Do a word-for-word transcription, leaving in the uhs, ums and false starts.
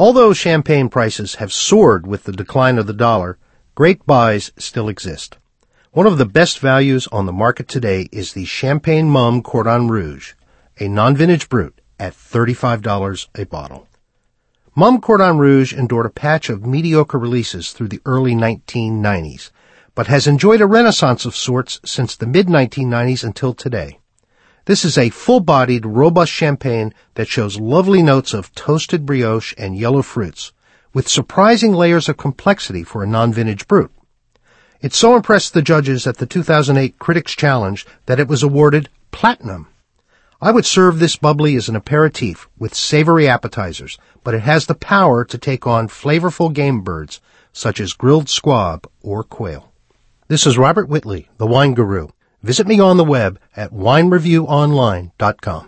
Although champagne prices have soared with the decline of the dollar, great buys still exist. One of the best values on the market today is the Champagne Mumm Cordon Rouge, a non-vintage brut, at thirty-five dollars a bottle. Mumm Cordon Rouge endured a patch of mediocre releases through the early nineteen nineties, but has enjoyed a renaissance of sorts since the mid nineteen nineties until today. This is a full-bodied, robust champagne that shows lovely notes of toasted brioche and yellow fruits, with surprising layers of complexity for a non-vintage brut. It so impressed the judges at the two thousand eight Critics' Challenge that it was awarded Platinum. I would serve this bubbly as an aperitif with savory appetizers, but it has the power to take on flavorful game birds, such as grilled squab or quail. This is Robert Whitley, the Wine Guru. Visit me on the web at wine review online dot com.